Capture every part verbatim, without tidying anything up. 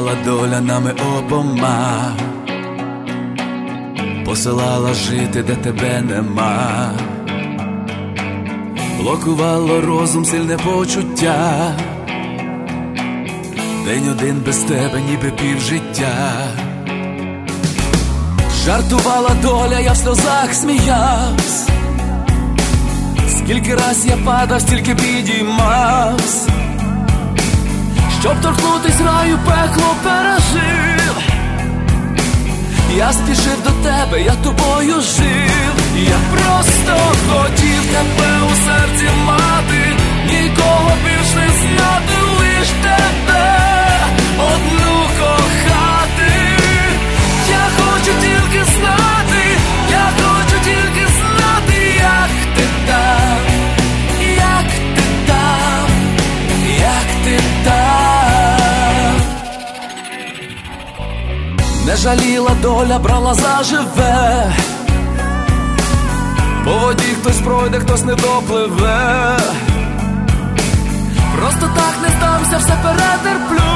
Керувала доля нами обома, посилала жити, де тебе нема, блокувало розум сильне почуття. День один без тебе, ніби півжиття. Жартувала доля, я в сльозах сміявсь. Скільки раз я падав, стільки підіймавсь. Щоб торкнутись раю, пекло пережив. Я спішив до тебе, я тобою жив. Я просто хотів тебе у серці мати, нікого більш не знати, лиш тебе одну кохати. Я хочу тільки знати, я хочу тільки знати, як ти там, як ти там, як ти там. Не жаліла доля, брала заживе. По воді хтось пройде, хтось не допливе. Просто так не здамся, все перетерплю.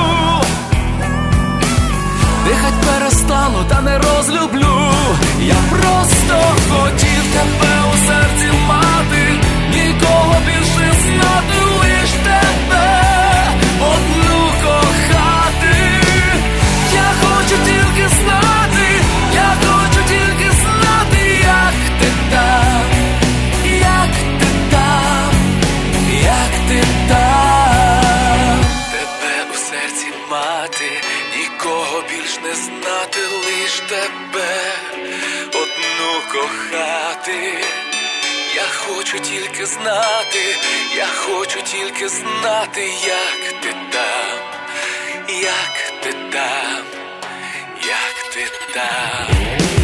Дихать перестану, та не розлюблю. Я просто хотів тебе у серці мати, нікого більше знати, лиш тебе одну кохати. Я хочу тільки знати, я хочу тільки знати, як ти там, як ти там, як ти там. Тебе у серці мати, нікого більш не знати, лиш тебе одну кохати. Я хочу тільки знати, я хочу тільки знати, як ти там, як ти там, як ти там.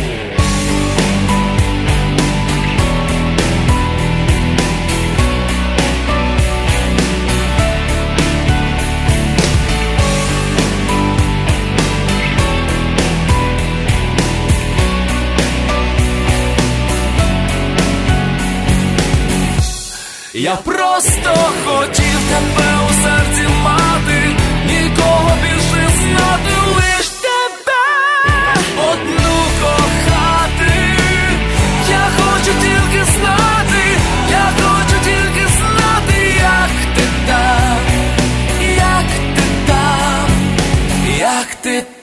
Я просто хотів тебе у серці мати, нікого більше знати, лиш тебе одну кохати. Я хочу тільки знати, я хочу тільки знати, як ти там, як ти там, як ти там.